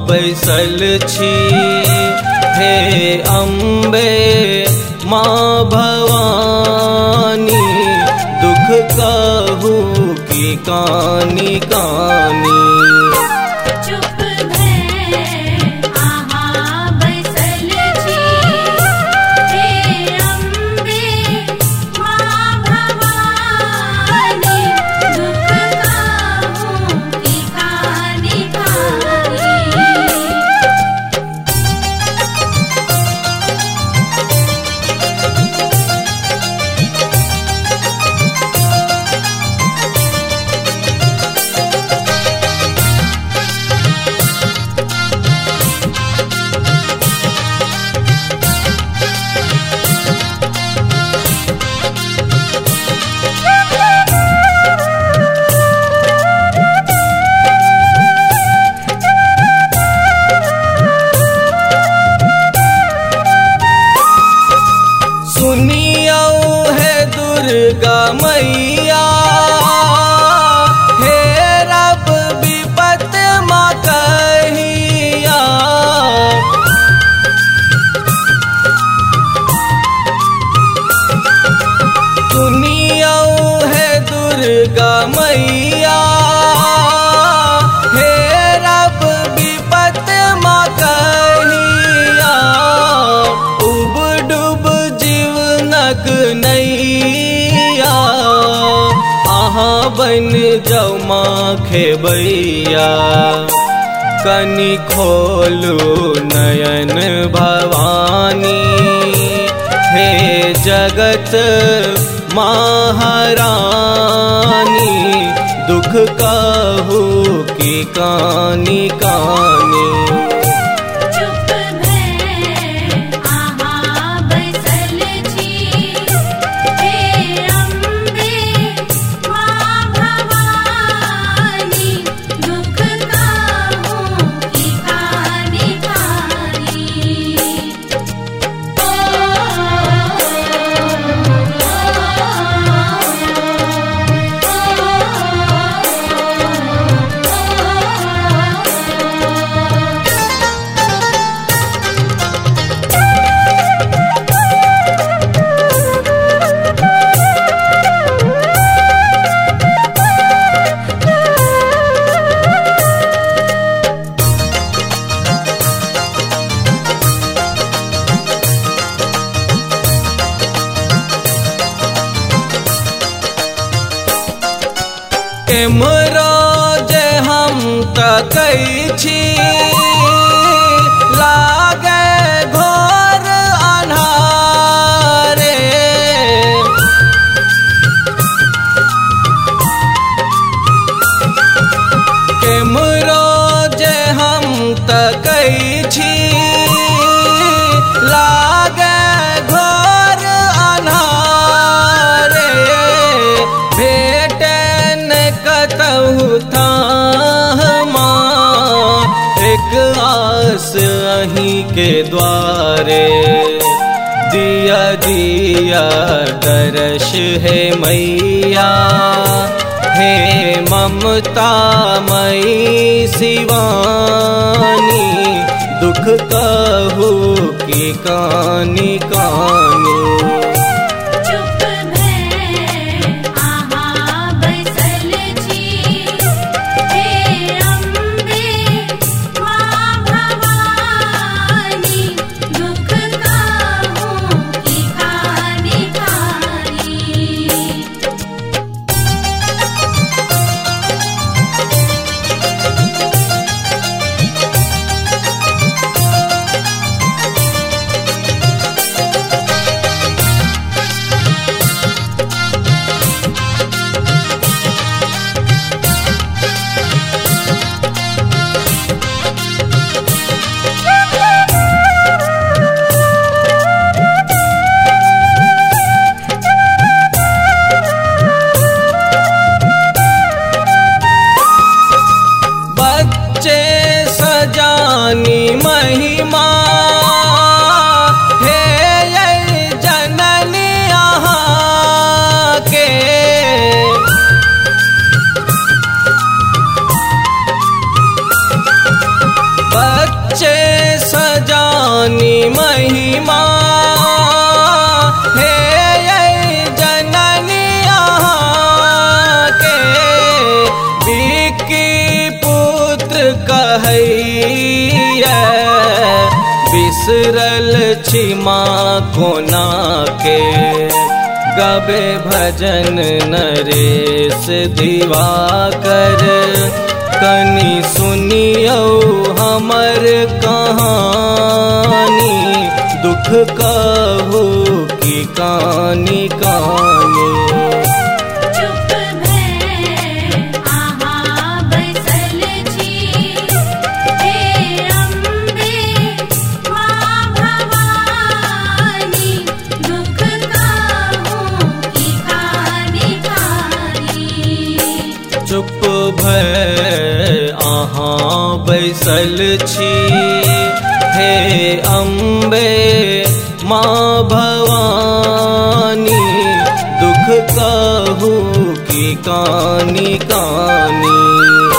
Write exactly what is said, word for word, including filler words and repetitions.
बैसल छी, हे अम्बे माँ भवानी, दुख कहू की कानी कानी। दुर्गा मैया हे रब विपत माँ कहिया, सुनियो है दुर्गा मैया हे रब विपत माँ कहिया, उब डूब जीवनक नैया, अहाँ बन जाओ माँ खेबैया, कनि खोलू नयन भवानी, हे जगत महारानी, दुख कहू की कानी कानी। एमरो जे हम तकै छी, लागे घोर अन्हारे, एमरो जे हम तकै छी, लागे घोर अन्हारे, भेटे कतहु थामा, एक आस अहीं के द्वारे, दिया दिया दर्श है मैया, हे ममता मई शिवानी, दुख कहू की कानी कानी। छी माँ कोना के, गबे भजन नरेश दिवाकर। कनी सुनियो हमर कहानी, दुख कहू की कानी कानी। चुप भय आहाँ बैसल छी, हे अम्बे माँ भवानी, दुख कहूँ की कानी कानी। चुप भय आहाँ बैसल छी, हे अम्बे माँ भवानी, दुख कहू की कानी कानी।